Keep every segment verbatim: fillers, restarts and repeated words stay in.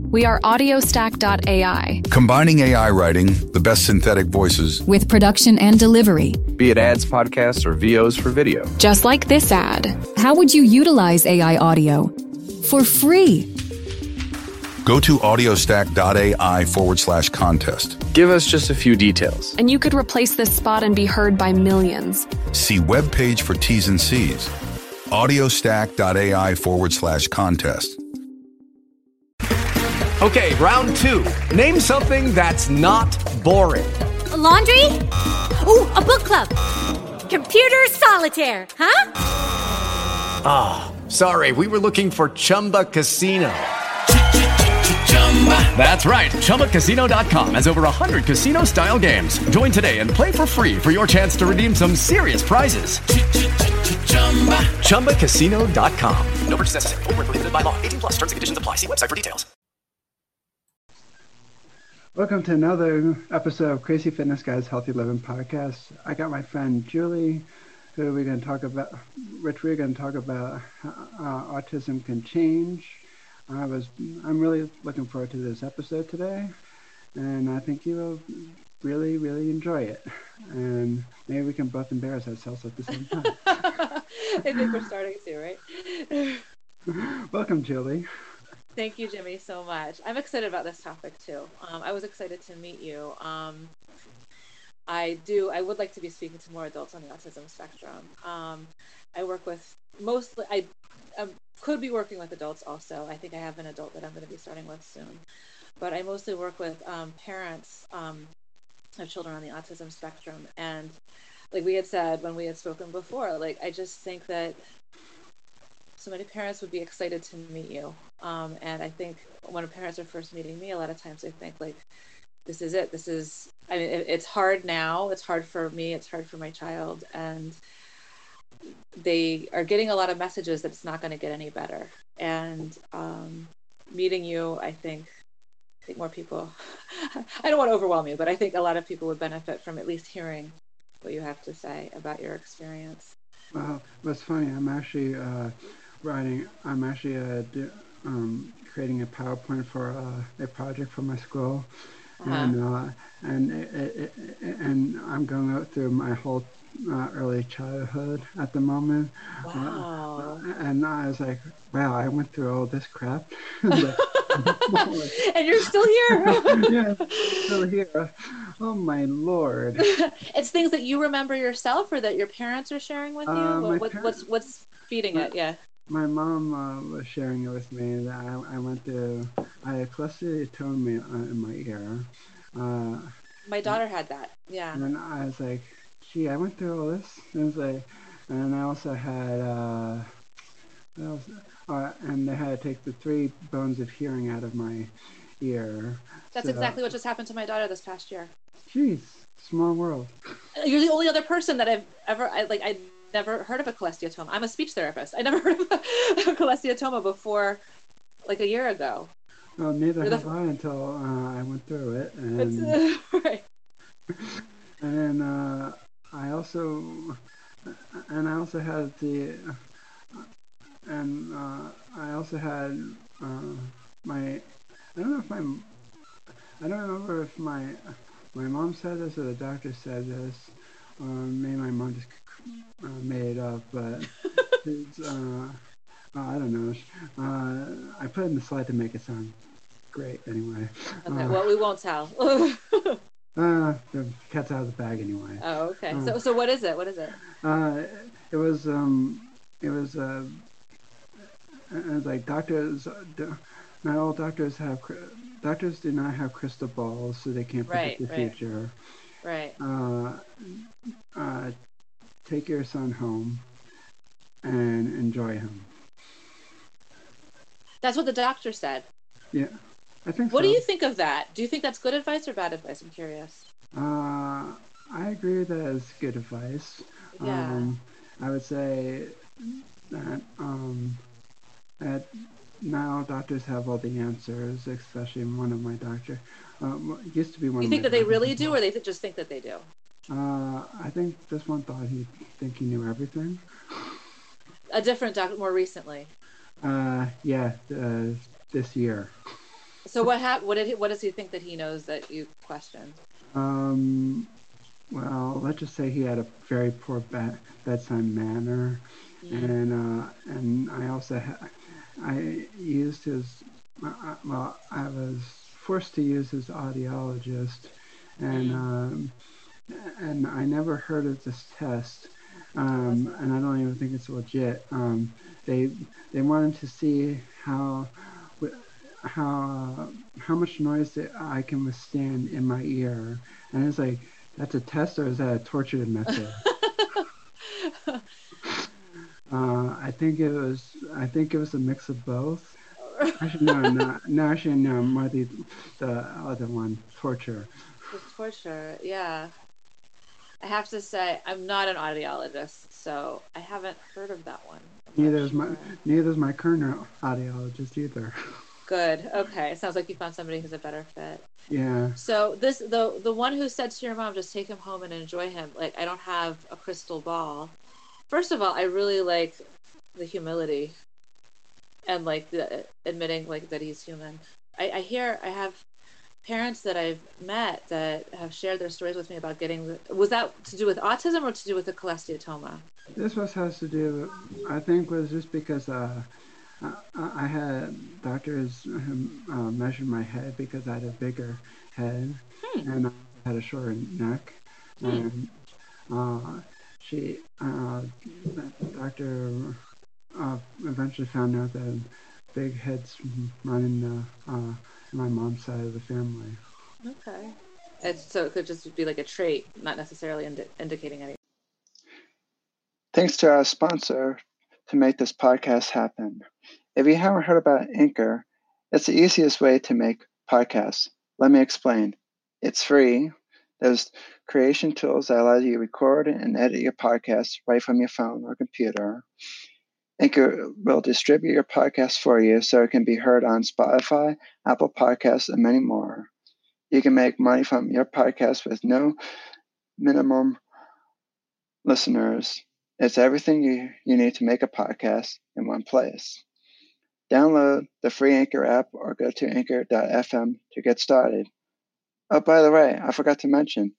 We are audiostack dot A I. Combining A I writing, the best synthetic voices, with production and delivery. Be it ads, podcasts, or V Os for video. Just like this ad. How would you utilize A I audio? For free. Go to audiostack dot A I forward slash contest. Give us just a few details. And you could replace this spot and be heard by millions. See webpage for T's and C's. audiostack dot A I forward slash contest. Okay, round two. Name something that's not boring. A laundry? Ooh, a book club. Computer solitaire, huh? Ah, oh, sorry, we were looking for Chumba Casino. That's right, Chumba Casino dot com has over one hundred casino-style games. Join today and play for free for your chance to redeem some serious prizes. Chumba Casino dot com. No purchase necessary. Void where prohibited by law. eighteen plus. Terms and conditions apply. See website for details. Welcome to another episode of Crazy Fitness Guys Healthy Living Podcast. I got my friend Julie, who we're going to talk about, which we're going to talk about how uh, autism can change. I was, I'm really looking forward to this episode today, and I think you will really, really enjoy it. And maybe we can both embarrass ourselves at the same time. I think we're starting to, right? Welcome, Julie. Thank you, Jimmy, so much. I'm excited about this topic too. Um, I was excited to meet you. Um, I do. I would like to be speaking to more adults on the autism spectrum. Um, I work with mostly. I, I could be working with adults also. I think I have an adult that I'm going to be starting with soon. But I mostly work with um, parents um, of children on the autism spectrum. And like we had said when we had spoken before, like I just think that so many parents would be excited to meet you. Um, and I think when parents are first meeting me, a lot of times they think like, this is it. This is, I mean, it, it's hard now. It's hard for me. It's hard for my child. And they are getting a lot of messages that it's not going to get any better. And um, meeting you, I think, I think more people, I don't want to overwhelm you, but I think a lot of people would benefit from at least hearing what you have to say about your experience. Well, what's funny, I'm actually uh, writing, I'm actually uh, do, um, creating a PowerPoint for uh, a project for my school. Uh-huh. And uh, and it, it, it, and I'm going through my whole uh, early childhood at the moment. Wow. Uh, and I was like, wow, I went through all this crap. And you're still here. Yeah, still here. Oh my Lord. It's things that you remember yourself or that your parents are sharing with you? Uh, what, what, par- what's what's feeding my, it? Yeah. My mom uh, was sharing it with me that I, I went through, I had cholesteatoma in my ear. Uh, my daughter had that. Yeah. And I was like, gee, I went through all this. And, it was like, and I also had, uh, what else? Uh, and they had to take the three bones of hearing out of my ear. That's so, exactly what just happened to my daughter this past year. Jeez, small world. You're the only other person that I've ever, I, like, I never heard of a cholesteatoma. I'm a speech therapist. I never heard of a, a cholesteatoma before, like a year ago. Well, neither You're have the... I until uh, I went through it. And, uh, right. And then uh, I also, and I also had the, and uh, I also had uh, my, I don't know if my, I don't remember if my, my mom said this or the doctor said this, or maybe my mom just uh, made it up, but it's, uh, oh, I don't know. Uh, I put it in the slide to make it sound great anyway. Okay, uh, well, we won't tell. uh, the cat's out of the bag anyway. Oh, okay. Uh, so, so what is it? What is it? Uh, it was, um, it was, uh, it was like doctors, do, not all doctors have, doctors do not have crystal balls, so they can't predict right, the right. future. Right. Uh, uh, take your son home and enjoy him. That's what the doctor said. Yeah, I think What so. do you think of that? Do you think that's good advice or bad advice? I'm curious. Uh, I agree that it's good advice. Yeah. Um, I would say that, um, that now doctors have all the answers, especially one of my doctor. Um, used to be one You of think my that they doctors. really do, or they th- just think that they do? Uh, I think this one thought he think he knew everything. A different doctor more recently. Uh, yeah, uh, this year. So what hap- What did he, what does he think that he knows that you questioned? Um, well, let's just say he had a very poor bed- bedside manner, Mm. and uh, and I also ha- I used his uh, well, I was forced to use his audiologist, and Mm. um, and I never heard of this test, um, and I don't even think it's legit. Um, they they wanted to see how how uh, how much noise that I can withstand in my ear, and it's like, that's a test, or is that a torture method? uh, I think it was I think it was a mix of both. Actually, no, no, no, actually, no, more the the other one, torture. The torture, yeah. I have to say, I'm not an audiologist, so I haven't heard of that one. I'm Neither not is my sure. neither is my current audiologist either. Good. Okay. It sounds like you found somebody who's a better fit. Yeah. So this the the one who said to your mom, just take him home and enjoy him. Like, I don't have a crystal ball. First of all, I really like the humility and like the admitting like that he's human. I, I hear I have parents that I've met that have shared their stories with me about getting the, was that to do with autism or to do with the cholesteatoma? This was has to do, I think, was just because uh, I, I had doctors um, uh, measure my head because I had a bigger head, Hmm. and I had a shorter neck, Hmm. and uh, she, uh, the doctor uh, eventually found out that big heads run in the, uh, my mom's side of the family. Okay. It's, so it could just be like a trait, not necessarily indi- indicating anything. Thanks to our sponsor to make this podcast happen. If you haven't heard about Anchor, it's the easiest way to make podcasts. Let me explain. It's free. There's creation tools that allow you to record and edit your podcast right from your phone or computer. Anchor will distribute your podcast for you so it can be heard on Spotify, Apple Podcasts, and many more. You can make money from your podcast with no minimum listeners. It's everything you, you need to make a podcast in one place. Download the free Anchor app or go to anchor dot f m to get started. Oh, by the way, I forgot to mention,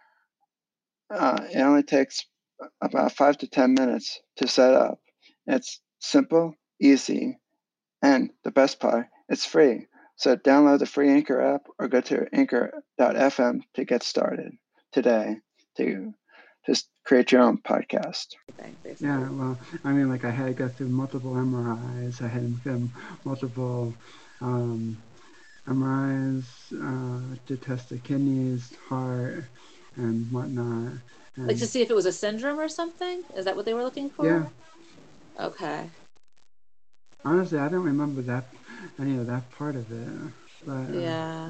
uh, it only takes about five to ten minutes to set up. It's simple, easy, and the best part, it's free. So download the free Anchor app or go to anchor dot f m to get started today to just create your own podcast. Yeah, well, I mean, like I had to go through multiple M R Is. I had been multiple um, M R Is uh, to test the kidneys, heart, and whatnot. And Like to see if it was a syndrome or something? Is that what they were looking for? Yeah. Okay. Honestly, I don't remember that any of that part of it. But, uh, Yeah.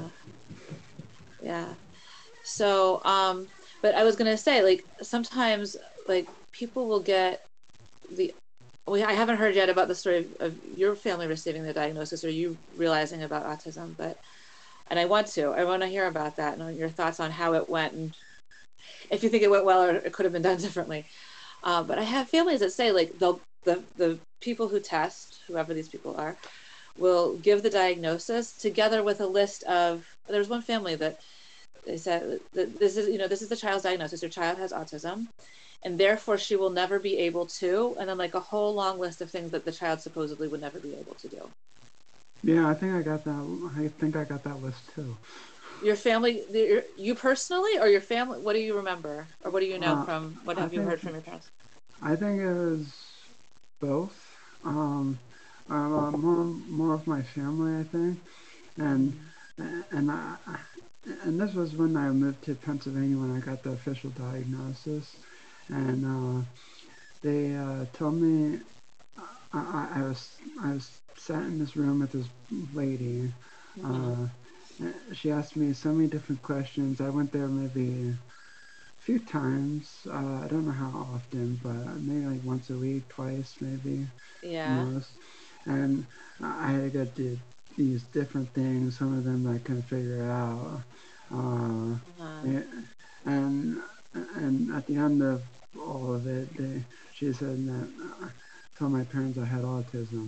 Yeah. So, um, but I was gonna say, like, sometimes, like, people will get the. We I haven't heard yet about the story of, of your family receiving the diagnosis or you realizing about autism, but, and I want to. I want to hear about that and your thoughts on how it went and if you think it went well or it could have been done differently. Uh, but I have families that say, like, they'll the the people who test, whoever these people are, will give the diagnosis together with a list of. There's one family that. They said that this is, you know, this is the child's diagnosis. Your child has autism, and therefore she will never be able to. And then like a whole long list of things that the child supposedly would never be able to do. Yeah, I think I got that. I think I got that list too. Your family, your, you personally, or your family? What do you remember, or what do you know Uh, from? What I have you think- heard from your parents? I think it was both. Um, uh, more, more of my family, I think, and and I. And this was when I moved to Pennsylvania when I got the official diagnosis, and uh, they uh, told me I, I, I was I was sat in this room with this lady. Uh, she asked me so many different questions. I went there maybe a few times. Uh, I don't know how often, but maybe like once a week, twice maybe. Yeah. Most. And I had to go do these different things. Some of them I couldn't figure out. Uh, Uh-huh. and and at the end of all of it, they, she said that uh, told my parents I had autism,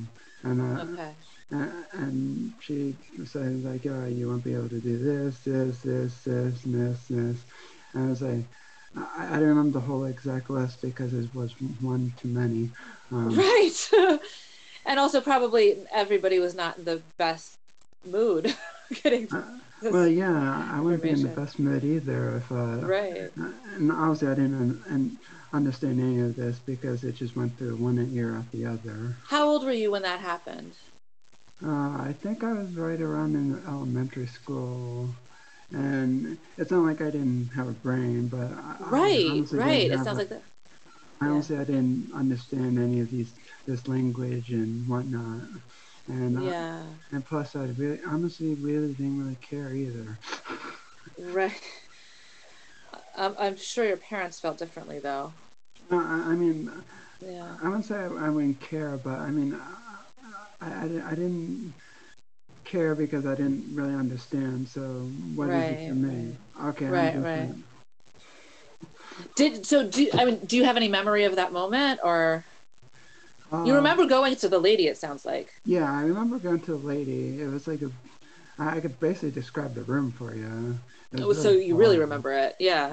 And uh, Okay. and, and she said like, oh, you won't be able to do this, this, this, this, and this, this. And I was like, I, I don't remember the whole exact list because it was one too many. Um, Right. And also probably everybody was not in the best mood getting uh, this well, yeah, I wouldn't be in the information. best mood either if. Uh, Right. And obviously, I didn't un- un- understand any of this because it just went through one ear after the other. How old were you when that happened? Uh, I think I was right around in elementary school, and it's not like I didn't have a brain, but I, Right, I honestly right. didn't It have sounds a- like that. I yeah. honestly I didn't understand any of these this language and whatnot, and uh, Yeah. and plus I really honestly really didn't really care either. Right. I'm, I'm sure your parents felt differently, though. Uh, I, I mean, Yeah. I wouldn't say I, I wouldn't care, but I mean, I, I, I didn't care because I didn't really understand. So what is Right, it to me? Okay, Right, I'm right. different. Did so? Do I mean? Do you have any memory of that moment, or Uh, you remember going to the lady? It sounds like. Yeah, I remember going to a lady. It was like a, I could basically describe the room for you. It Oh, was so really you really small. remember it? Yeah.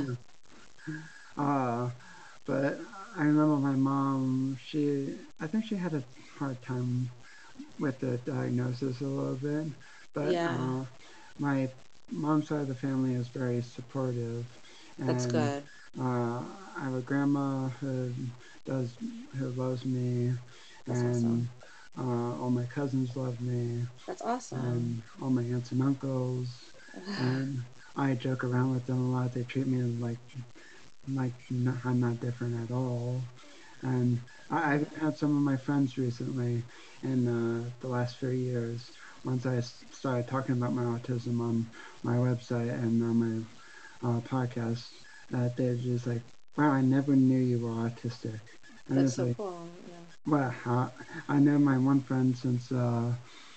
Uh, but I remember my mom, she, I think she had a hard time with the diagnosis a little bit. But Yeah. uh, my mom's side of the family is very supportive. And, That's good. Uh, I have a grandma who does, who loves me. That's and uh, all my cousins love me. That's awesome. And all my aunts and uncles. And I joke around with them a lot. They treat me like like n- I'm not different at all. And I, I've had some of my friends recently in uh, the last few years. Once I s- started talking about my autism on my website and on my uh, podcast, that they're just like, "Wow, I never knew you were autistic." And That's it's so like, cool. Yeah. well, uh, I know my one friend since uh,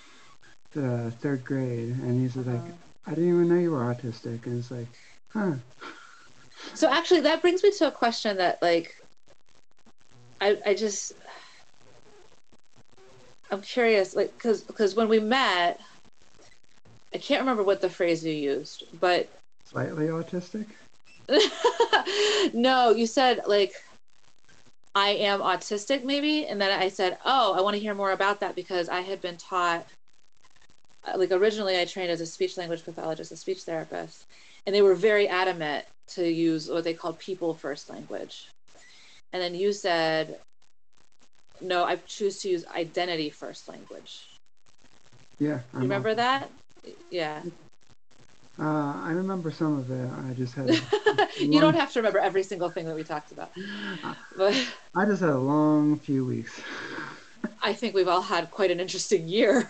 the third grade, and he's Uh-huh. like, "I didn't even know you were autistic," and it's like, huh. So actually, that brings me to a question that, like, I I just I'm curious, like, because because when we met, I can't remember what the phrase you used, but Slightly autistic? no, you said like I am autistic, maybe, and then I said, oh, I want to hear more about that because I had been taught, like, originally I trained as a speech language pathologist, a speech therapist, and they were very adamant to use what they called people first language. And then you said, no, I choose to use identity first language. Yeah. You remember that? Yeah. Uh, I remember some of it. I just had. You don't have to remember every single thing that we talked about. But I just had a long few weeks. I think we've all had quite an interesting year.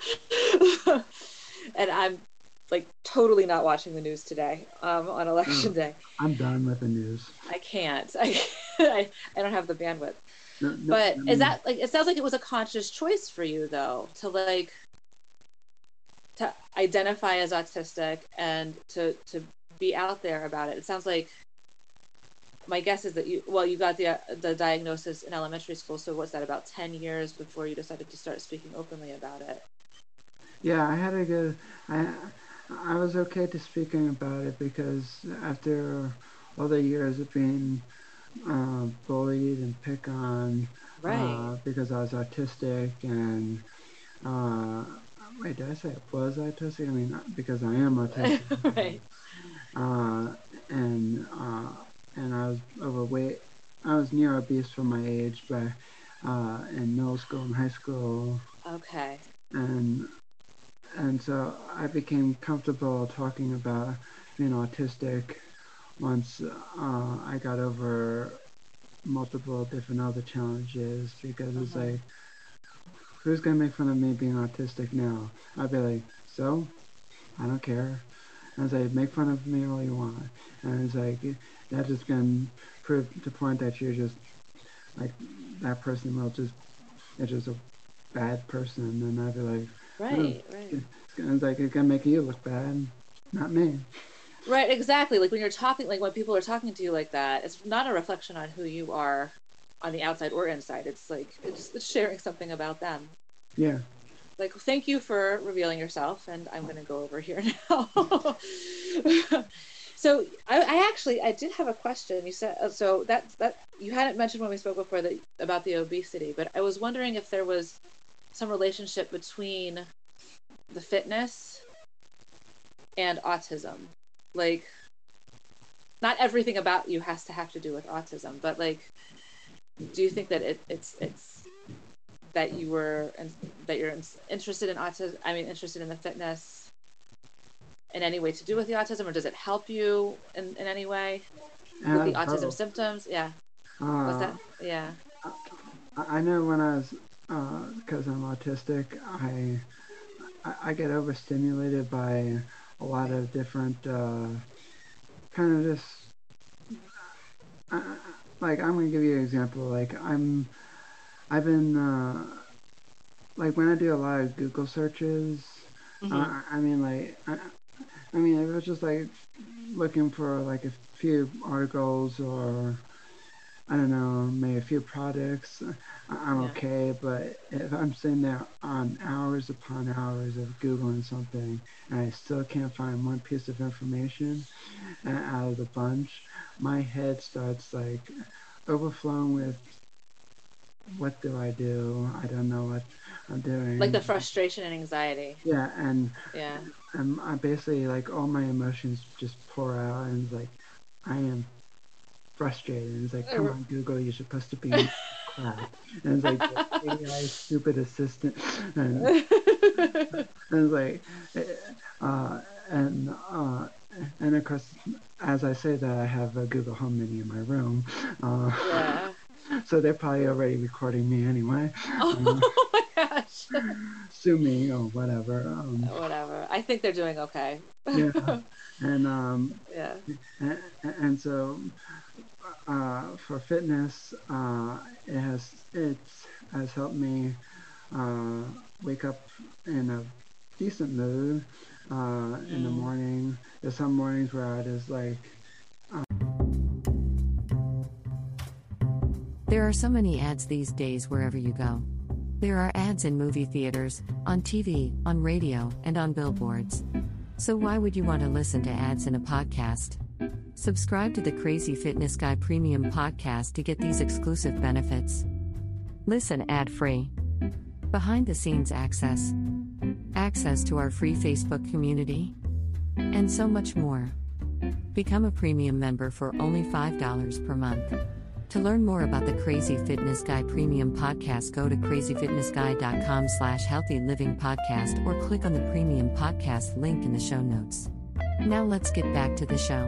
And I'm like totally not watching the news today um, on election Oh, day. I'm done with the news. I can't. I, I I don't have the bandwidth. No, no, But I is mean, that like, it sounds like it was a conscious choice for you though, to like to identify as autistic and to to be out there about it. It sounds like, my guess is that you, well, you got the uh, the diagnosis in elementary school, so what's that, about ten years before you decided to start speaking openly about it? Yeah, I had a good. I I was okay to speaking about it because after all the years of being uh, bullied and picked on, Right. uh, because I was autistic and uh, wait, did I say I was autistic? I mean, because I am autistic. Right. Uh, and uh, and I was overweight. I was near obese for my age, but uh, in middle school and high school, Okay. and and so I became comfortable talking about being autistic once uh, I got over multiple different other challenges, because it's Uh-huh. like, who's gonna make fun of me being autistic now? I'd be like, so I don't care. I was like, make fun of me all you want. And it's like, that's just gonna prove the point that you're just like, that person will just, it's just a bad person. And I'd be like, Right, oh, right. it's like, it's gonna make you look bad, not me. Right, exactly. Like when you're talking, like when people are talking to you like that, it's not a reflection on who you are on the outside or inside. It's like, it's, it's sharing something about them. Yeah. Like, thank you for revealing yourself, and I'm going to go over here now. So I, I actually I did have a question. You said uh, so that that you hadn't mentioned when we spoke before that about the obesity, but I was wondering if there was some relationship between the fitness and autism. Like, not everything about you has to have to do with autism, but like, do you think that it, it's it's that you were that you're interested in autism? I mean, interested in the fitness in any way to do with the autism, or does it help you in, in any way with the Uh, autism oh. symptoms? Yeah. Uh, Was that? Yeah. I I know when I was, because I'm autistic, I, I I get overstimulated by a lot of different, uh, kind of just, uh, like, I'm going to give you an example. Like, I'm, I've been, uh, like, when I do a lot of Google searches, Mm-hmm. uh, I mean, like, I, I mean, it was just, like, looking for, like, a few articles or, I don't know, maybe a few products, I'm Yeah. okay. But if I'm sitting there on hours upon hours of Googling something and I still can't find one piece of information uh, out of the bunch, my head starts like overflowing with, what do I do? I don't know what I'm doing. Like the frustration and anxiety. Yeah, and Yeah. and I basically, like, all my emotions just pour out, and it's like, I am frustrated. And it's like, come on, Google, you're supposed to be crap. And it's like, the A I stupid assistant. And, and it's like, uh, and, uh, and of course, as I say that, I have a Google Home Mini in my room. Uh, Yeah. So they're probably already recording me anyway. Oh my gosh. Sue me or whatever. Um, Whatever. I think they're doing okay. yeah. And, um, Yeah. and, and so, uh, for fitness, uh, it has, it has helped me, uh, wake up in a decent mood, uh, in the morning. There's some mornings where I just like, There are so many ads these days wherever you go. There are ads in movie theaters, on T V, on radio, and on billboards. So why would you want to listen to ads in a podcast? Subscribe to the Crazy Fitness Guy Premium Podcast to get these exclusive benefits. Listen ad-free. Behind-the-scenes access. Access to our free Facebook community. And so much more. Become a premium member for only five dollars per month. To learn more about the Crazy Fitness Guy Premium Podcast, go to crazyfitnessguy.com slash healthy living podcast or click on the premium podcast link in the show notes. Now let's get back to the show.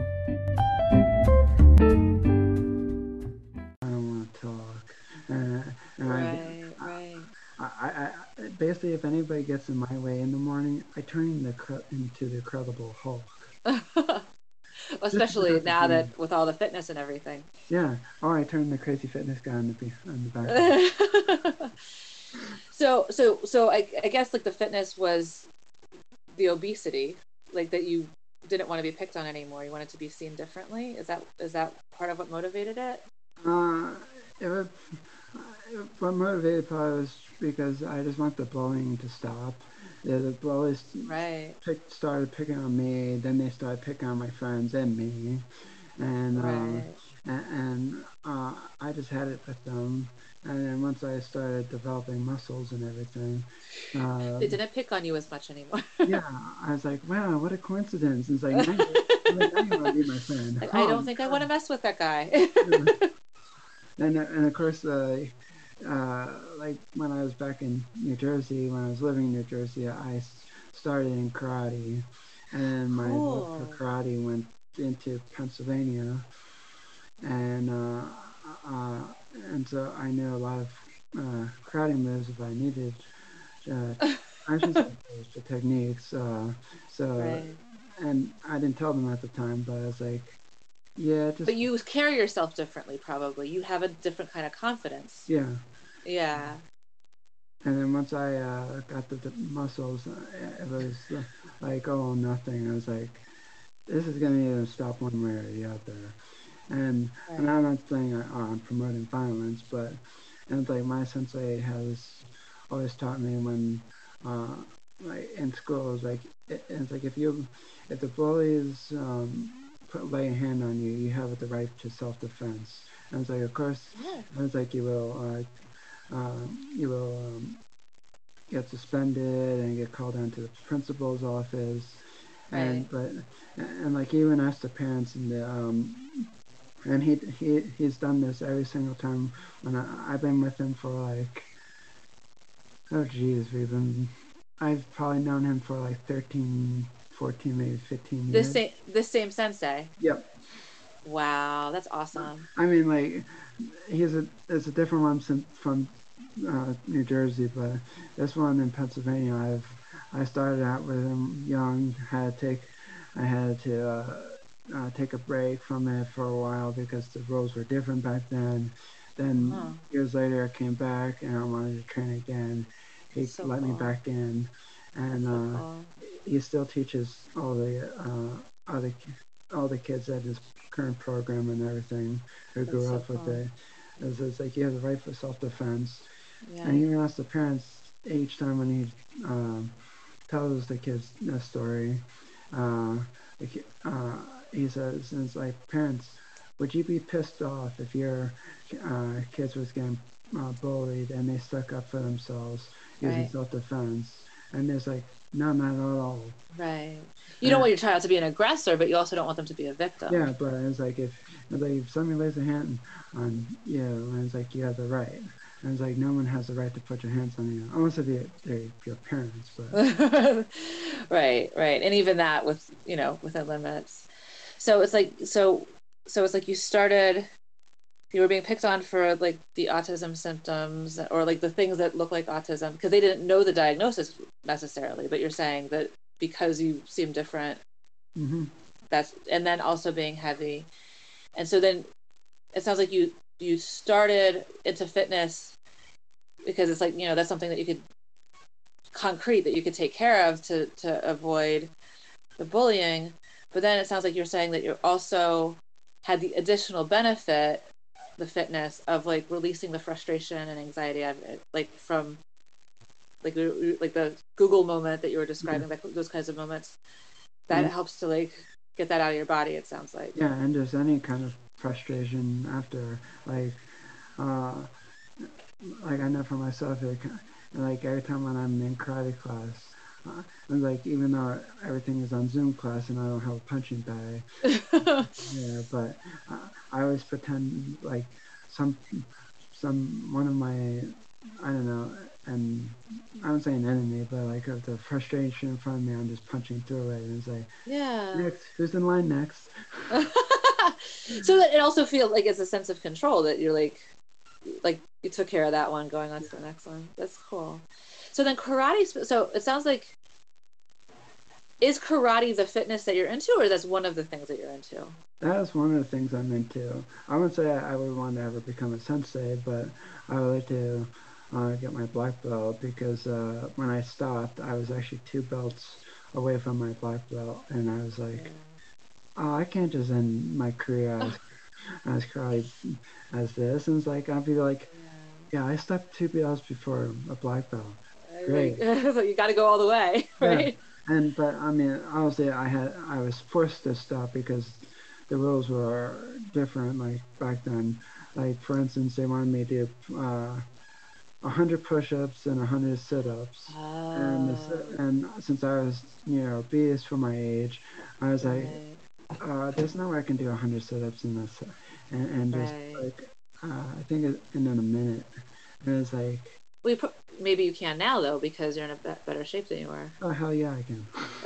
I don't want to talk. Uh, and Right, I, right. I, I, I, basically, if anybody gets in my way in the morning, I turn the cre- into the Incredible Hulk. Especially now that with all the fitness and everything. Yeah. Or I turn the Crazy Fitness Guy on the, on the back. so, so, so I, I guess like the fitness was the obesity, like that you didn't want to be picked on anymore. You wanted to be seen differently. Is that is that part of what motivated it? Uh, it was, what motivated probably was because I just want the bullying to stop. Yeah, the bullies right. pick, started picking on me, then they started picking on my friends and me, and right. um, and, and uh, I just had it with them. And then once I started developing muscles and everything, uh, they didn't pick on you as much anymore. yeah, I was like, wow, what a coincidence! It's like, now you, now you want to be my friend. Like, I don't think I want to mess with that guy. and and of course, uh, uh, like when I was back in New Jersey, when I was living in New Jersey, I started in karate, and my cool. love for karate went into Pennsylvania, and uh, uh, and so I knew a lot of uh, karate moves if I needed. Uh, I should say the techniques. Uh, so, right. and I didn't tell them at the time, but I was like, yeah. Just, but you carry yourself differently, probably. You have a different kind of confidence. Yeah. Yeah. And then once I uh, got the, the muscles, it was uh, like, oh, nothing. I was like, this is going to either stop one way or the other. And, right. and I'm not saying I, oh, I'm promoting violence, but and it's like my sensei has always taught me when, uh, like in school, is like it, it's like if you, if the bullies um, put lay a hand on you, you have the right to self-defense. And it's like, of course, Yeah. and it's like you will, uh, um, you will um, get suspended and get called down to the principal's office. And Right. but and like he even asked the parents and the um and he he he's done this every single time when I, I've been with him for like oh geez we've been I've probably known him for like thirteen, fourteen, maybe fifteen This years. same this same sensei. Yep. Wow, that's awesome. I mean like he's a it's a different one from from uh, New Jersey, but this one in Pennsylvania I've I started out with him young. Had to take, I had to uh, uh, take a break from it for a while because the rules were different back then. Then Huh. years later, I came back and I wanted to train again. He So let me cool. back in, and So uh, cool. he still teaches all the uh, other ki- all the kids at his current program and everything who That's grew so up with cool. it. It's, it's like you have the right for self-defense, Yeah. and he even asks the parents each time when he. Um, tells the kids a story. Uh, the ki- uh, he says, "It's like parents, would you be pissed off if your uh, kids was getting uh, bullied and they stuck up for themselves using Right. self-defense?" And there's like, no, not at all. Right. You don't want your child to be an aggressor, but you also don't want them to be a victim. Yeah, but it's like if, it's like if somebody lays a hand on you, and it's like you have the right. And it's like no one has the right to put your hands on you, unless if they're, they're your parents. But Right, right. And even that with, you know, within limits. So it's like, so, so it's like you started, you were being picked on for like the autism symptoms or like the things that look like autism because they didn't know the diagnosis necessarily, but you're saying that because you seem different, mm-hmm. that's, and then also being heavy. And so then it sounds like you, you started into fitness because it's like, you know, that's something that you could concrete that you could take care of to, to avoid the bullying. But then it sounds like you're saying that you're also had the additional benefit, the fitness of like releasing the frustration and anxiety of it, like from like, like the Google moment that you were describing, like those kinds of moments that Mhm. helps to like get that out of your body. It sounds like. Yeah, and there's any kind of frustration after, like, uh, like I know for myself, like, like every time when I'm in karate class, uh, and like even though everything is on Zoom class and I don't have a punching bag, yeah, but uh, I always pretend like some, some one of my, I don't know, and I don't say an enemy, but like of the frustration in front of me, I'm just punching through it and it's like, Yeah. next, who's in line next? So that it also feels like it's a sense of control that you're like, like you took care of that one, going on to the next one. That's cool. So then karate. So it sounds like, is karate the fitness that you're into, or that's one of the things that you're into? That is one of the things I'm into. I wouldn't say I would want to ever become a sensei, but I would like to uh, get my black belt because uh, when I stopped, I was actually two belts away from my black belt, and I was like, oh, I can't just end my career as, as karate as this. And it's like, I'll be like, yeah, I stepped two belts before a black belt. Great. So you got to go all the way, right? Yeah. And but I mean, honestly, I had I was forced to stop because the rules were different. Like back then, like for instance, they wanted me to do uh, one hundred push-ups and one hundred sit-ups. Oh. And the, and since I was you know obese for my age, I was like, uh, there's no way I can do one hundred sit-ups in this, and, and just Right. like uh, I think it, in a minute, and it's like. Well, you pro- maybe you can now though because you're in a be- better shape than you were. Oh hell yeah, I can.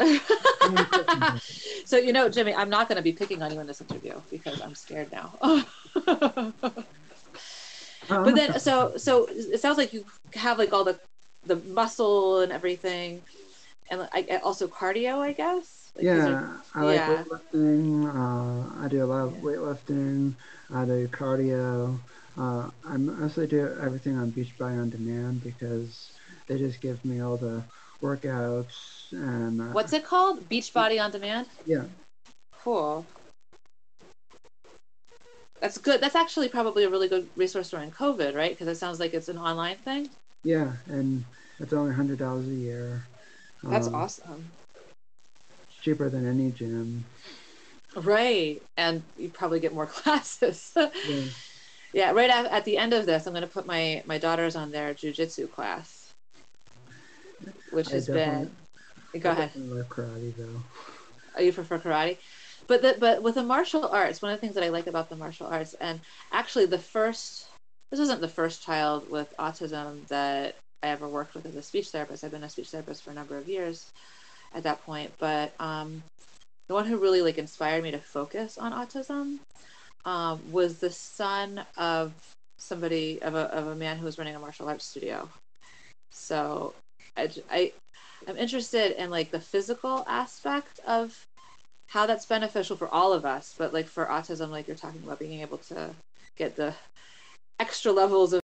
So you know, Jimmy, I'm not going to be picking on you in this interview because I'm scared now. But then, so so it sounds like you have like all the the muscle and everything, and I, also cardio, I guess. Like, yeah, are, I like yeah. weightlifting. Uh, I do a lot of weightlifting. I do cardio. Uh, I mostly do everything on Beachbody On Demand because they just give me all the workouts and. Uh, What's it called? Beachbody On Demand? Yeah. Cool. That's good. That's actually probably a really good resource during COVID, right? Because it sounds like it's an online thing. Yeah, and it's only one hundred dollars a year. That's um, awesome. Cheaper than any gym. Right, and you probably get more classes. Yeah. Yeah, right at, at the end of this, I'm going to put my, my daughters on their jiu-jitsu class, which I has been... Go I ahead. I love karate, though. Oh, you prefer karate? But the, but with the martial arts, one of the things that I like about the martial arts, and actually the first... This wasn't the first child with autism that I ever worked with as a speech therapist. I've been a speech therapist for a number of years at that point. But um, the one who really like inspired me to focus on autism um, was the son of somebody, of a, of a man who was running a martial arts studio. So I, I, I'm interested in like the physical aspect of how that's beneficial for all of us. But like for autism, like you're talking about being able to get the extra levels of.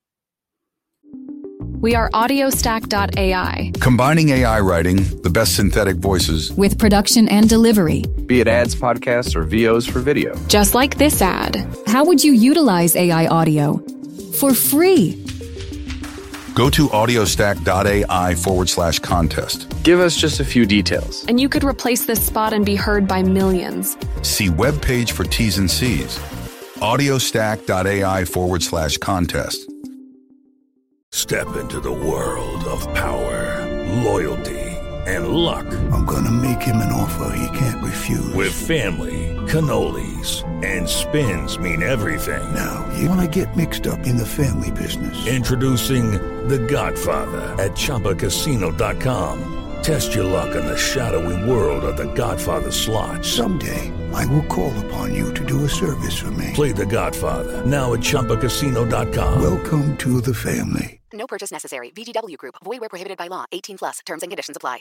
We are audiostack dot A I Combining A I writing, the best synthetic voices, with production and delivery, Be it ads, podcasts, or V Os for video. just like this ad. How would you utilize A I audio? For free. go to audiostack.ai forward slash contest. Give us just a few details. And you could replace this spot and be heard by millions. See webpage for T's and C's. audiostack.ai forward slash contest. Step into the world of power, loyalty, and luck. I'm gonna make him an offer he can't refuse. With family, cannolis, and spins mean everything. Now, you wanna get mixed up in the family business. Introducing The Godfather at Chumba Casino dot com. Test your luck in the shadowy world of The Godfather slot. Someday, I will call upon you to do a service for me. Play The Godfather now at Chumba Casino dot com. Welcome to the family. No purchase necessary. V G W Group. Void where prohibited by law. eighteen plus. Terms and conditions apply.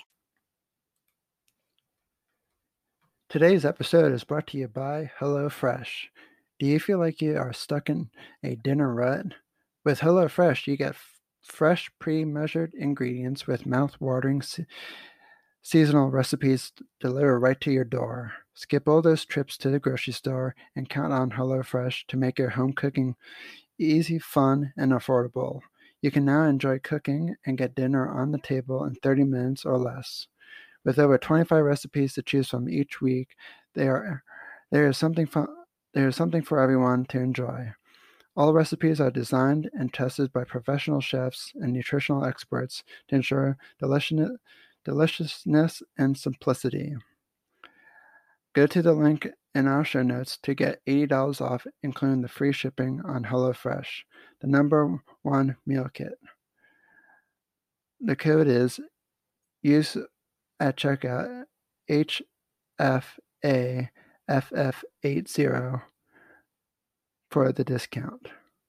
Today's episode is brought to you by HelloFresh. Do you feel like you are stuck in a dinner rut? With HelloFresh, you get f- fresh, pre-measured ingredients with mouth-watering se- seasonal recipes delivered right to your door. Skip all those trips to the grocery store and count on HelloFresh to make your home cooking easy, fun, and affordable. You can now enjoy cooking and get dinner on the table in thirty minutes or less. With over twenty-five recipes to choose from each week, there, there is something fun, there is something for everyone to enjoy. All recipes are designed and tested by professional chefs and nutritional experts to ensure deliciousness, deliciousness and simplicity. Go to the link in our show notes to get eighty dollars off, including the free shipping on HelloFresh, the number one meal kit. The code is use at checkout H F A F F eighty for the discount.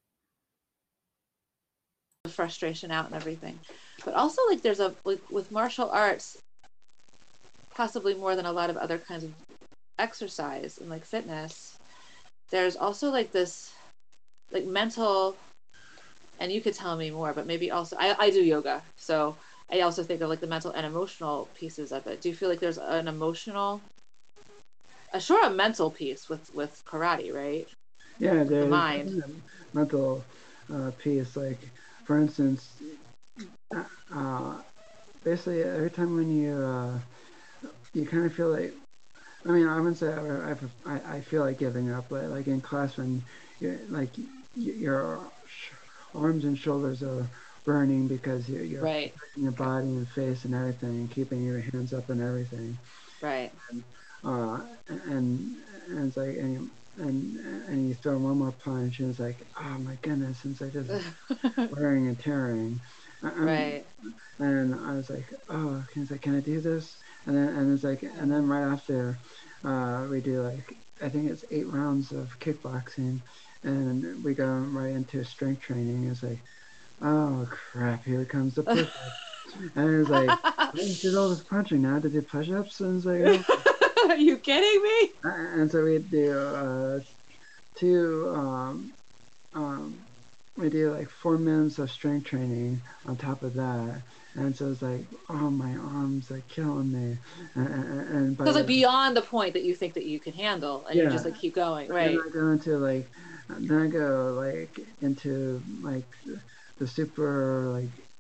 The frustration out and everything, but also like there's a like with martial arts, possibly more than a lot of other kinds of exercise and like fitness, there's also like this like mental, and you could tell me more, but maybe also I, I do yoga, so I also think of like the mental and emotional pieces of it. Do you feel like there's an emotional, a sure a mental piece with with karate, right? Yeah, there's the mind, a mental uh, piece. Like for instance, uh, basically every time when you uh, you kind of feel like, I mean, I wouldn't say I, I, I feel like giving up, but like in class when you're like your arms and shoulders are burning because you're, you're right. protecting your body and face and everything, and keeping your hands up and everything. Right. And uh, and, and it's like and you, and and you throw one more punch, and it's like, oh my goodness, it's like this wearing and tearing. Right. And I was like, oh, can it's like, can I do this? And then and it's like, and then right after, uh, we do like, I think it's eight rounds of kickboxing, and we go right into strength training. It's like, oh crap, here comes the push-up. And it's like, I did all this punching now to do push-ups, and it's like, oh. Are you kidding me? And so we do uh, two, um, um, we do like four minutes of strength training on top of that. And so it's like, oh, my arms are killing me. And, and, and by so it's like beyond the point that you think that you can handle, and yeah. you just like keep going, right? And I go into like, then I go like into like the super like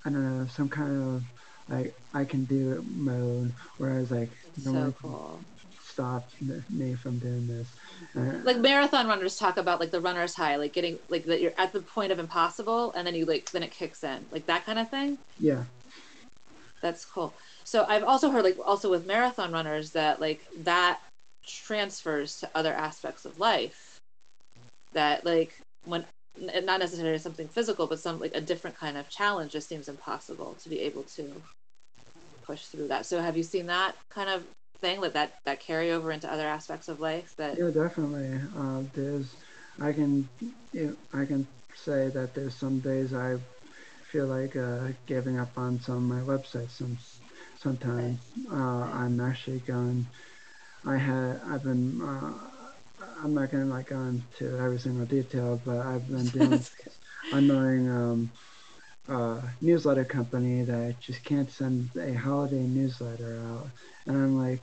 I don't know, some kind of like I can do it mode, whereas like no so one cool. stop me from doing this. Uh, Like marathon runners talk about like the runner's high, like getting like that you're at the point of impossible and then you like then it kicks in, like that kind of thing. Yeah. That's cool. So I've also heard like also with marathon runners that like that transfers to other aspects of life. That like when not necessarily something physical, but some like a different kind of challenge just seems impossible to be able to push through that. So have you seen that kind of thing, like that that carry over into other aspects of life? That yeah, definitely. Uh, there's, I can, you know, I can say that there's some days I feel like uh, giving up on some of my websites. Some sometimes uh, I'm actually going. I had I've been. Uh, I'm not going to like go into every single detail, but I've been doing annoying um, uh, newsletter company that just can't send a holiday newsletter out, and I'm like,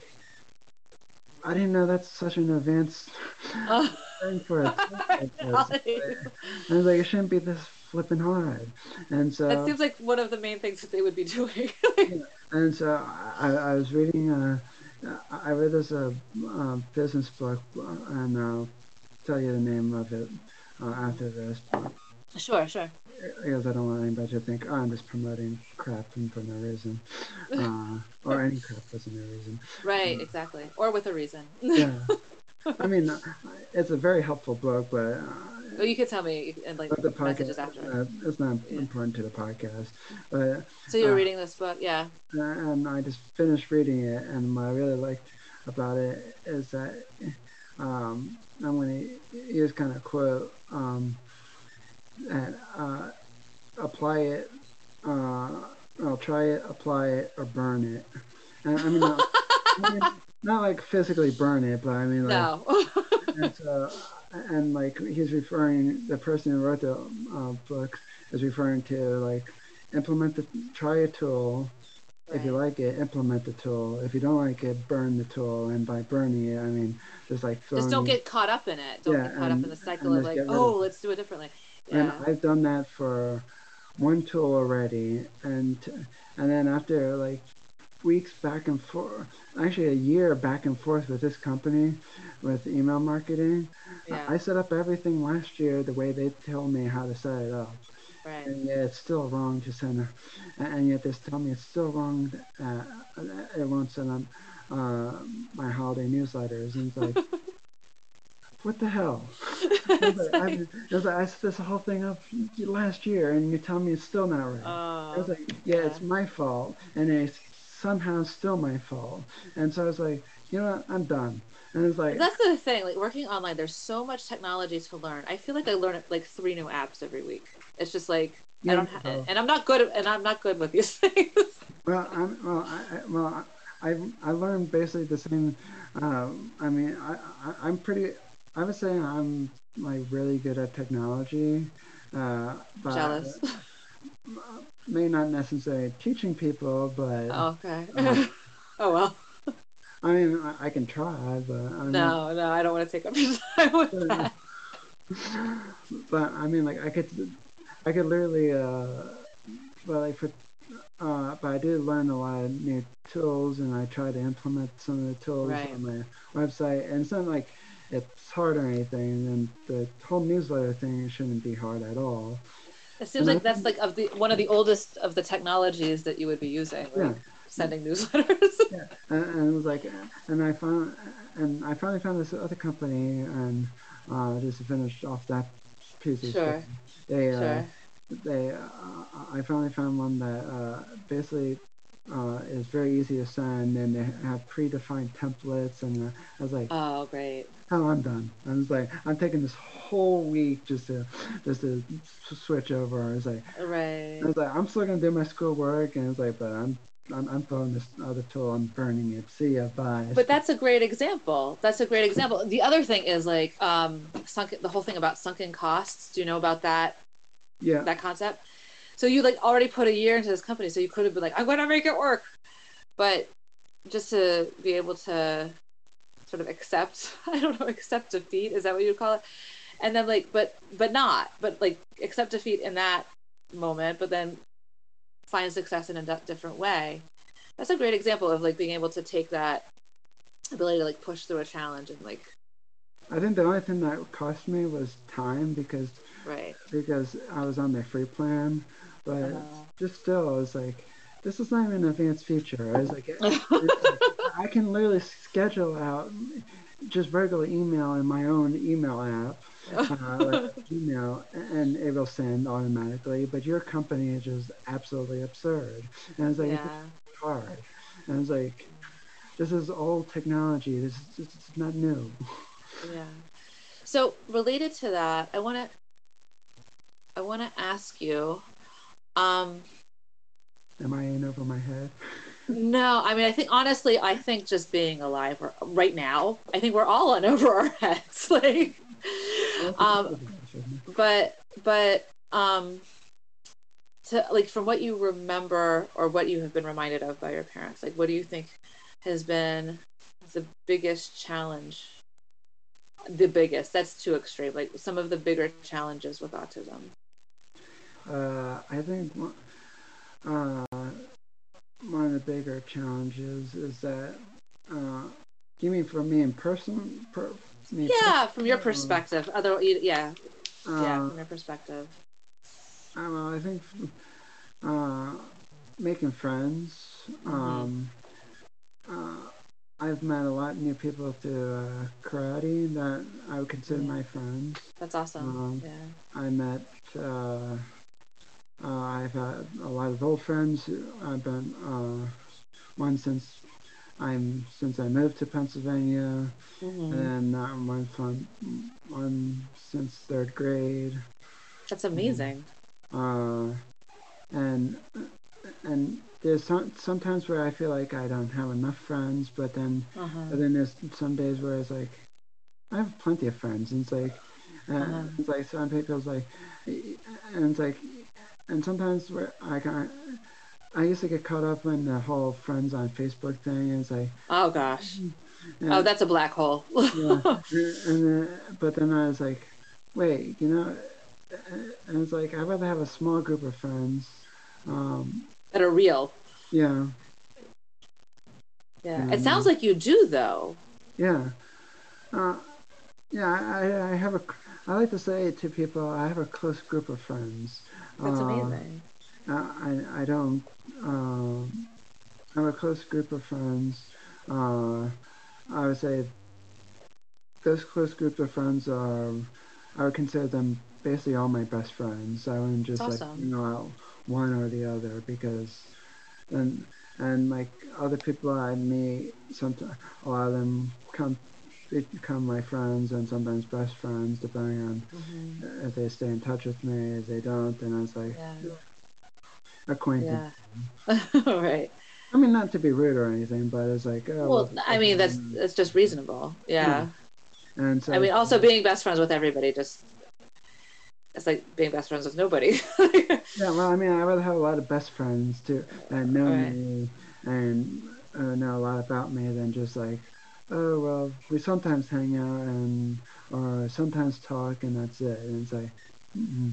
I didn't know that's such an advanced oh. thing for a like I was like, it shouldn't be this flipping hard, and so that seems like one of the main things that they would be doing. yeah. And so I, I was reading. Uh, I read this uh, uh, business book, and I'll tell you the name of it uh, after this. Sure, sure. Because I don't want anybody to think, oh, I'm just promoting crap and for no reason. Uh, or any crap for no reason. Right, uh, exactly. Or with a reason. Yeah. I mean, it's a very helpful book, but... Uh, well, you could tell me in like the messages podcast, after. Uh, it's not yeah. important to the podcast. But, so you're uh, reading this book, yeah. And I just finished reading it, and what I really liked about it is that um, I'm going to use kind of quote, um, and uh, apply it, uh, I'll try it, apply it, or burn it. And I mean, not, I mean, not like physically burn it, but I mean like, no. and, so, and like he's referring, the person who wrote the uh, book is referring to like implement the, try a tool. Right. If you like it, implement the tool. If you don't like it, burn the tool. And by burning it, I mean just like throwing, just don't get caught up in it. Don't yeah, get caught and, up in the cycle of like, oh, let's do it differently. Yeah. And I've done that for one tool already, and and then after like weeks back and forth, actually a year back and forth with this company, with email marketing, yeah. I set up everything last year the way they told me how to set it up. Right. And yet it's still wrong to send a, and yet they're telling me it's still wrong. Uh, it won't send them uh, my holiday newsletters, and it's like, what the hell? I, was like, I, was like, I set this whole thing up last year, and you're telling me it's still not right. Oh, I was like, yeah, yeah, it's my fault, and it's somehow still my fault. And so I was like, you know what, I'm done. And it's like, that's the thing. Like working online, there's so much technology to learn. I feel like I learn like three new apps every week. It's just like yeah, I don't, ha- and I'm not good, at, and I'm not good with these things. Well, I'm well. I, well, I I learned basically the same. Um, I mean, I, I I'm pretty. I would say I'm like really good at technology. Uh, but, Jealous. Uh, may not necessarily teaching people, but. Oh, okay. Uh, oh well. I mean, I, I can try, but I'm no, not, no, I don't want to take up your time with that. But I mean, like I could, I could literally, uh, but like for, uh, but I did learn a lot of new tools, and I tried to implement some of the tools right. on my website, and it's not like it's hard or anything. And the whole newsletter thing shouldn't be hard at all. It seems and like I, that's like of the one of the oldest of the technologies that you would be using. Like yeah. Sending newsletters. Yeah, and, and it was like, and I found, and I finally found this other company, and uh, just to finish off that piece of sure. stuff, they, uh, sure. they, uh, I finally found one that uh, basically uh, is very easy to send, and they have predefined templates, and uh, I was like, oh, great. Oh, I'm done. I was like, I'm taking this whole week just to, just to switch over. I was like, right. I was like, I'm still gonna do my schoolwork, and it's like, but I'm. I'm, I'm throwing this other tool, I'm burning it. See ya, bye. But that's a great example. That's a great example. The other thing is like um, sunk, the whole thing about sunken costs. Do you know about that? Yeah. That concept. So you like already put a year into this company, so you could have been like, I'm going to make it work. But just to be able to sort of accept, I don't know, accept defeat. Is that what you call it? And then like, but but not, but like accept defeat in that moment. But then find success in a d- different way. That's a great example of like being able to take that ability to like push through a challenge and like. I think the only thing that cost me was time because right because I was on their free plan, but uh, just still I was like, this is not even an advanced feature. I was like, I can literally schedule out just regular email in my own email app, uh, like email, and it will send automatically. But your company is just absolutely absurd. And it's like, yeah. it's hard. And it's like, this is old technology. This is this is not new. Yeah. So related to that, I want to I want to ask you. Um, Am I in over my head? No, I mean, I think honestly, I think just being alive right now, I think we're all in over our heads. Like, um, but but um, to like from what you remember or what you have been reminded of by your parents, like, what do you think has been the biggest challenge? The biggest. That's too extreme. Like some of the bigger challenges with autism. Uh, I think. Uh, one of the bigger challenges is that, uh, do you mean for me in person? Per, me yeah, person? from your perspective. Other, yeah, uh, yeah, from your perspective. I don't know. I think uh, making friends. Mm-hmm. Um, uh, I've met a lot of new people through uh, karate that I would consider mm-hmm. my friends. That's awesome. Um, yeah. I met. Uh, Uh, I've had a lot of old friends. I've been uh, one since I'm since I moved to Pennsylvania, mm-hmm. and uh, one from one since third grade. That's amazing. Uh, and and there's some, sometimes where I feel like I don't have enough friends, but then uh-huh. but then there's some days where it's like I have plenty of friends, and it's like uh, uh-huh. it's like some people's like, and it's like. And sometimes where I got, I used to get caught up in the whole friends on Facebook thing, and it's like, oh gosh, and, oh that's a black hole. yeah, and then, but then I was like, wait, you know, and it's like I'd rather have a small group of friends um, that are real. Yeah. Yeah. Um, it sounds like you do though. Yeah. Uh, yeah. I, I have a. I like to say to people, I have a close group of friends. That's amazing. Uh, I, I don't, um, I have a close group of friends. Uh, I would say those close group of friends are, I would consider them basically all my best friends. I wouldn't just awesome. like, you know, out one or the other because, and, and like other people I meet, sometimes, a lot of them come they become my friends and sometimes best friends, depending on mm-hmm. if they stay in touch with me. If they don't, then I was like, yeah. acquaintance. Yeah. Right. I mean, not to be rude or anything, but it's like, oh. Well, I mean, that's that's just reasonable. Yeah. yeah. And so. I mean, also being best friends with everybody just. It's like being best friends with nobody. Yeah, well, I mean, I would have a lot of best friends too that know right. me and uh, know a lot about me than just like. Oh, well, we sometimes hang out and or sometimes talk and that's it. And it's like, mm-hmm.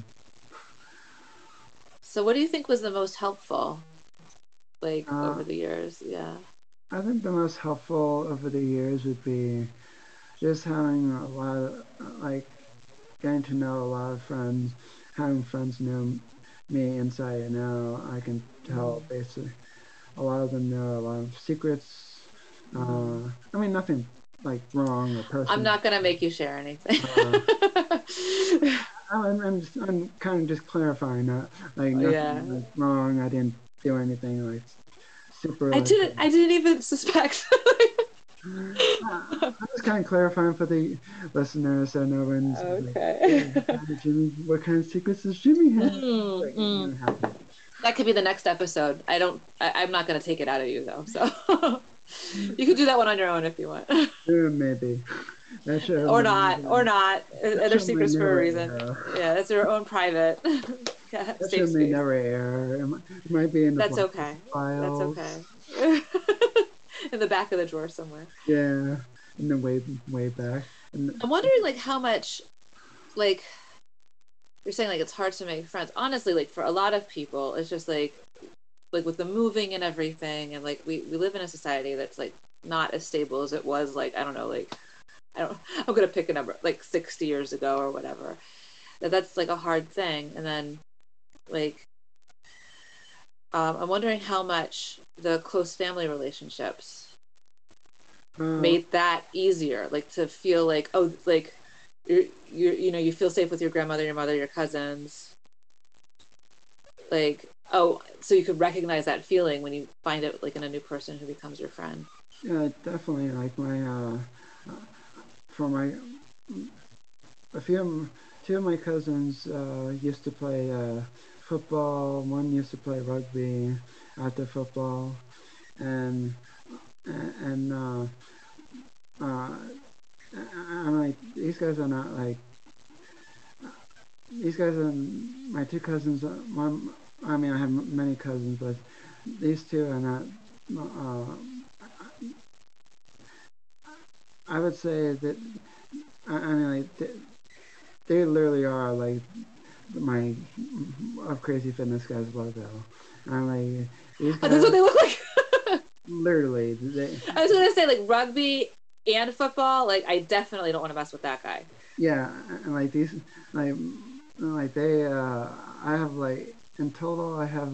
So what do you think was the most helpful, like, uh, over the years? Yeah. I think the most helpful over the years would be just having a lot of, like, getting to know a lot of friends, having friends know me inside and out. I can tell, mm-hmm. basically, a lot of them know a lot of secrets. Uh, I mean, nothing like wrong or personal. I'm not gonna make you share anything. uh, I'm, I'm, just, I'm kind of just clarifying that, like nothing yeah. like, wrong. I didn't do anything like super. I like, didn't. I didn't even suspect. I'm just kind of clarifying for the listeners so no one's okay. Like, hey, Jimmy, what kind of secrets does Jimmy have? Mm, like, mm. You know, that could be the next episode. I don't. I, I'm not gonna take it out of you though. So. You could do that one on your own if you want. Yeah, maybe. That should or not, or not. They're secrets for a reason. Air. Yeah, that's your own private. Yeah, that should may never air. It might, it might be in the That's okay. files. That's okay. In the back of the drawer somewhere. Yeah, in the way way back. The, I'm wondering, like, how much, like, you're saying, like, it's hard to make friends. Honestly, like, for a lot of people, it's just like like with the moving and everything, and like we, we live in a society that's like not as stable as it was, like, I don't know, like, I don't, I'm going to pick a number, like sixty years ago or whatever, that that's like a hard thing. And then like, um, I'm wondering how much the close family relationships Uh, made that easier, like to feel like, oh, like you you you know, you feel safe with your grandmother, your mother, your cousins, like, oh, so you could recognize that feeling when you find it like in a new person who becomes your friend. Yeah, definitely. Like my, uh, for my, a few, of, two of my cousins uh, used to play uh, football. One used to play rugby after football, and and uh, uh, I'm like, these guys are not like, these guys are my two cousins. One, I mean, I have many cousins, but these two are not. Uh, I would say that, I, I mean, like, they, they literally are like my of Crazy Fitness Guys logo. I'm like, these guys, oh, that's what they look like. Literally, they, I was gonna say, like, rugby and football. Like, I definitely don't want to mess with that guy. Yeah, and like these, like, like they. Uh, I have like in total, I have.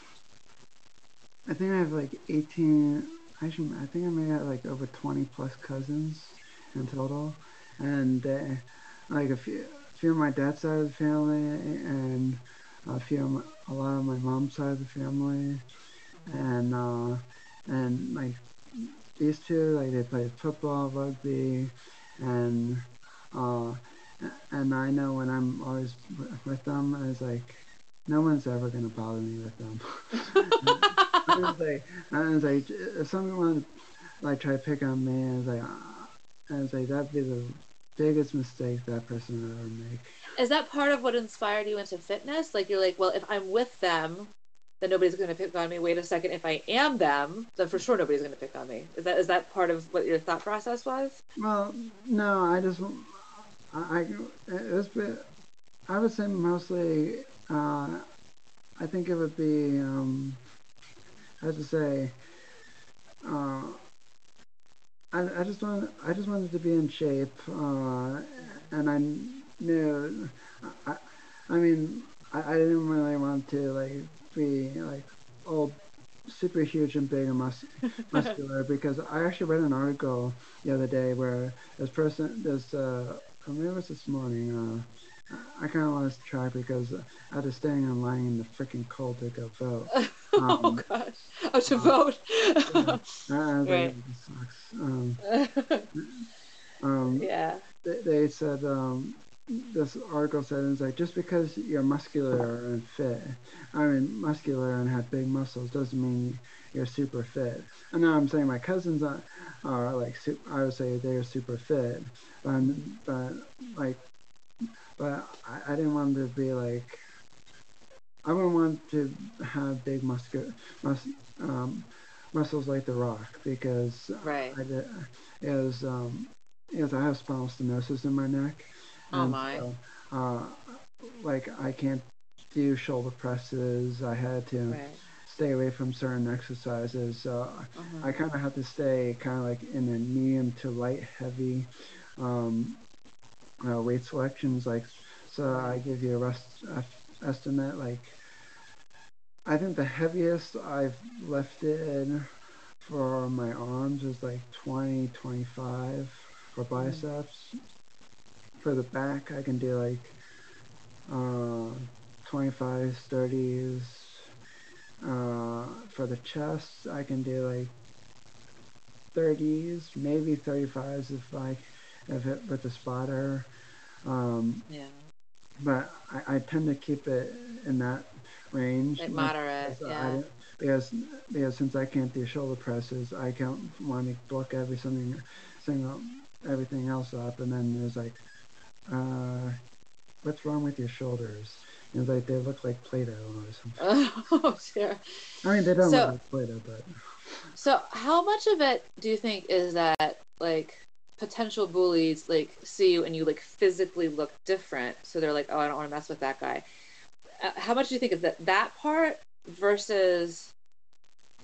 I think I have like eighteen. Actually, I think I may have like over twenty plus cousins in total, and uh, like a few, a few of my dad's side of the family, and a few, of my, a lot of my mom's side of the family, and. Uh, And like these two, like they play football, rugby, and uh, and I know when I'm always with them, it's like no one's ever gonna bother me with them. I was like, I was like, if someone like try to pick on me, I was like, uh, I was like that'd be the biggest mistake that person would ever make. Is that part of what inspired you into fitness? Like, you're like, well, if I'm with them, then nobody's going to pick on me. Wait a second, if I am them, then for sure nobody's going to pick on me. Is that is that part of what your thought process was? Well, no, I just, I, I it was, I would say mostly, uh, I think it would be, um, I have to say, uh, I, I just wanted, I just wanted to be in shape, uh, and I knew, I, I mean, I, I didn't really want to like be like all super huge and big and mus- muscular because I actually read an article the other day where this person, this, uh, maybe it was this morning, uh, I kind of wanted to try because after staying online in the freaking cold to go vote. Um, oh gosh! Oh, to uh, vote. yeah, I was right. like, this sucks. Um, um, yeah. They, they said um, this article said it's like just because you're muscular and fit, I mean muscular and have big muscles doesn't mean you're super fit. And now I'm saying my cousins are, are like I would say they're super fit, but but like but I, I didn't want to be like I wouldn't want to have big muscular mus, um, muscles like The Rock because right. I did, it was um, because I have spinal stenosis in my neck. Oh my! So, uh, like I can't do shoulder presses. I had to right. stay away from certain exercises. So uh-huh. I kind of have to stay kind of like in a medium to light heavy um, uh, weight selections. Like so, I give you a rest uh, estimate. Like I think the heaviest I've lifted for my arms is like twenty, twenty-five for biceps. Mm. For the back, I can do like uh, twenty-fives, thirties. Uh, for the chest, I can do like thirties, maybe thirty-fives if I if it with the spotter. Um, yeah. But I, I tend to keep it in that range. Like moderate, because yeah. I, because because since I can't do shoulder presses, I can't want to bulk every something, single everything else up, and then there's like. Uh, what's wrong with your shoulders? You know, like they look like Play-Doh or something. Oh, sure. I mean, they don't so, look like Play-Doh, but. So, how much of it do you think is that like potential bullies like see you and you like physically look different, so they're like, oh, I don't want to mess with that guy? Uh, how much do you think is that that part versus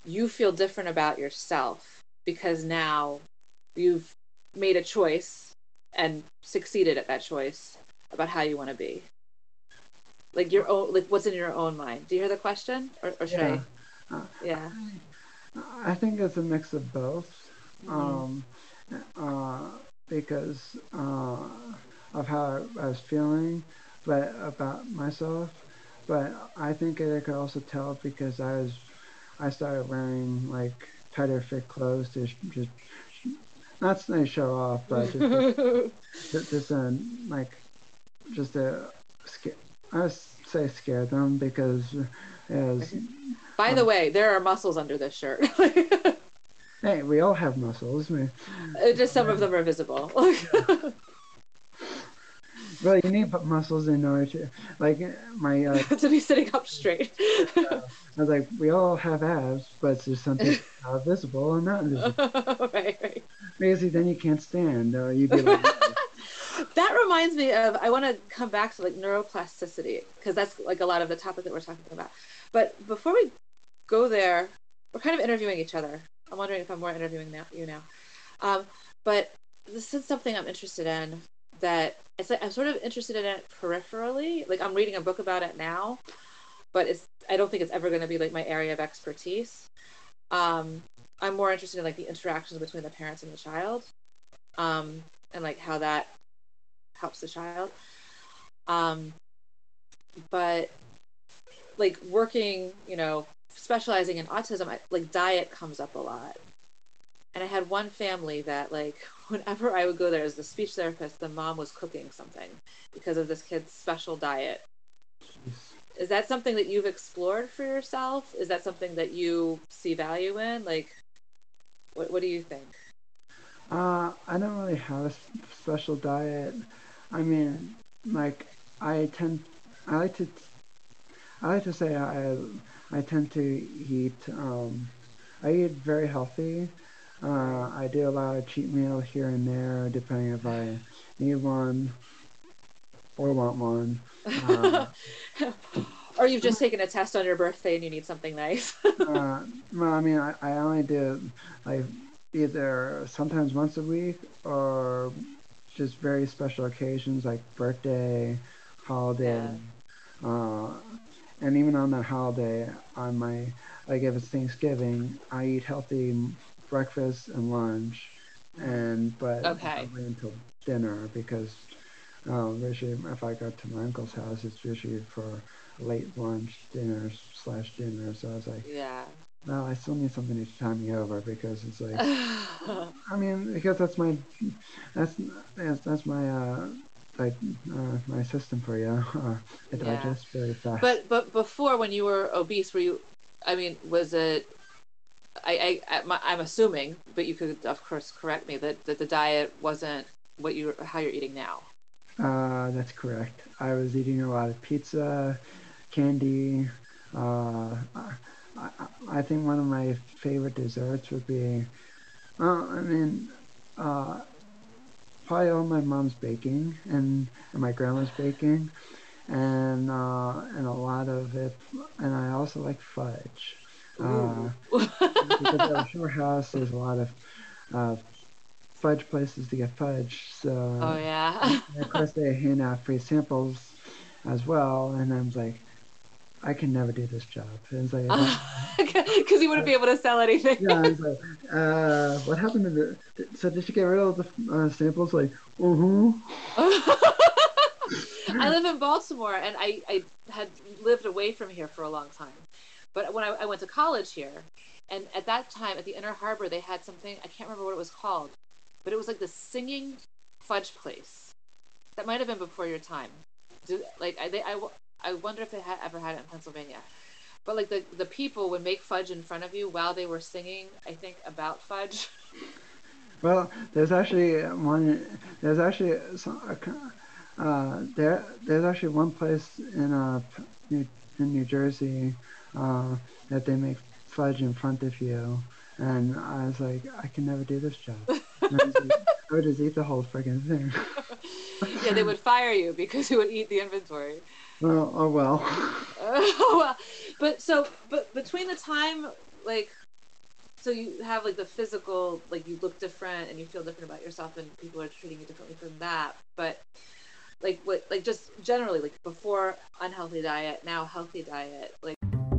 you feel different about yourself because now you've made a choice and succeeded at that choice about how you want to be? Like your own, like what's in your own mind? Do you hear the question, or, or should Yeah. I? Uh, Yeah. I think it's a mix of both. Mhm. Um, uh, because uh, of how I was feeling, but about myself. But I think I could also tell because I was, I started wearing like tighter fit clothes to sh- just not to show off, but just to, just, just uh, like just to scare. I would say scare them because it was. By um, the way, there are muscles under this shirt. Hey, we all have muscles. We, Uh, Just some of them are visible. well, you need muscles in order to, like, my, uh, to be sitting up straight. I was like, we all have abs, but there's something uh, visible and not visible. right, right. Because then you can't stand, or you'd be like, That reminds me of, I want to come back to like neuroplasticity, because that's like a lot of the topic that we're talking about. But before we go there, we're kind of interviewing each other. I'm wondering if I'm more interviewing now, you now. Um, but this is something I'm interested in that it's like I'm sort of interested in it peripherally. Like I'm reading a book about it now, but it's I don't think it's ever going to be like my area of expertise. Um, I'm more interested in like the interactions between the parents and the child, um, and like how that helps the child. Um, but like working, you know, specializing in autism, I, like diet comes up a lot. And I had one family that like whenever I would go there as the speech therapist, the mom was cooking something because of this kid's special diet. Is that something that you've explored for yourself? Is that something that you see value in? Like, what what do you think? uh, I don't really have a s- special diet. I mean, like, I tend, I like to, I like to say I, I tend to eat, um, I eat very healthy. Uh, I do a lot of cheat meal here and there, depending if I need one or want one. Uh, Or you've just taken a test on your birthday and you need something nice. uh, well, I mean, I, I only do like either sometimes once a week or just very special occasions like birthday, holiday, uh, and even on that holiday, on my like if it's Thanksgiving, I eat healthy breakfast and lunch, and but Okay. I wait until dinner because um, usually if I go to my uncle's house, it's usually for late lunch, dinner slash dinner. So I was like, Yeah. well, I still need something to time me over because it's like, I mean, because that's my, that's that's, that's my uh, like uh, my system for you. Uh, it Yeah. digests very fast. But but before, when you were obese, were you? I mean, was it? I I I'm I'm assuming, but you could of course correct me that, that the diet wasn't what you how you're eating now. Uh, that's correct. I was eating a lot of pizza, candy. Uh, I, I, I think one of my favorite desserts would be, well, I mean, uh, probably all my mom's baking and, and my grandma's baking, and uh, and a lot of it. And I also like fudge. Uh, because at our shore house, there's a lot of uh, fudge places to get fudge. So Oh yeah. and of course they hand out free samples as well, and I was like, I can never do this job. And it's like, Because you wouldn't be able to sell anything. yeah, I was like, uh, what happened to the? So did you get rid of the uh, samples? Like, uh huh. I live in Baltimore, and I, I had lived away from here for a long time. But when I, I went to college here, and at that time at the Inner Harbor, they had something, I can't remember what it was called, but it was like the singing fudge place. That might have been before your time. Do, like I, they, I, I wonder if they had ever had it in Pennsylvania. But like the, the people would make fudge in front of you while they were singing, I think, about fudge. Well, there's actually one. There's actually some, uh, there. There's actually one place in uh New, in New Jersey uh, that they make fudge in front of you, and I was like, I can never do this job. And I, was like, I would just eat the whole freaking thing. Yeah, they would fire you because you would eat the inventory. Well, oh well. Oh well, but so, but between the time, like, so you have like the physical, like you look different and you feel different about yourself, and people are treating you differently from that. But like what, like just generally, like before unhealthy diet, now healthy diet, like.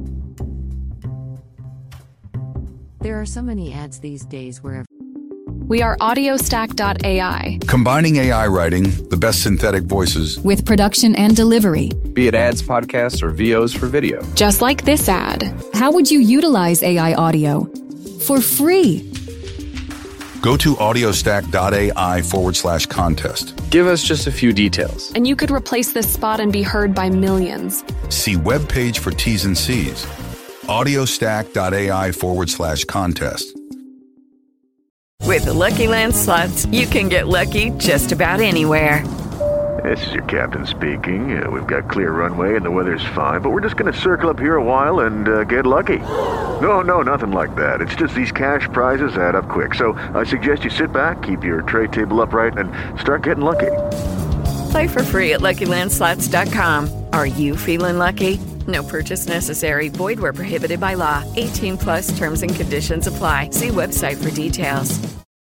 There are so many ads these days where We are audiostack dot A I. Combining A I writing, the best synthetic voices, with production and delivery. Be it ads, podcasts, or V Os for video. Just like this ad. How would you utilize A I audio? For free. go to audiostack.ai forward slash contest. Give us just a few details. And you could replace this spot and be heard by millions. See webpage for T's and C's. audiostack.ai forward slash contest. With the Lucky Land Slots, you can get lucky just about anywhere. This is your captain speaking. Uh, we've got clear runway and the weather's fine, but we're just going to circle up here a while and uh, get lucky. No, no, nothing like that. It's just these cash prizes add up quick. So I suggest you sit back, keep your tray table upright, and start getting lucky. Play for free at Lucky Land Slots dot com. Are you feeling lucky? No purchase necessary. Void where prohibited by law. eighteen plus terms and conditions apply. See website for details.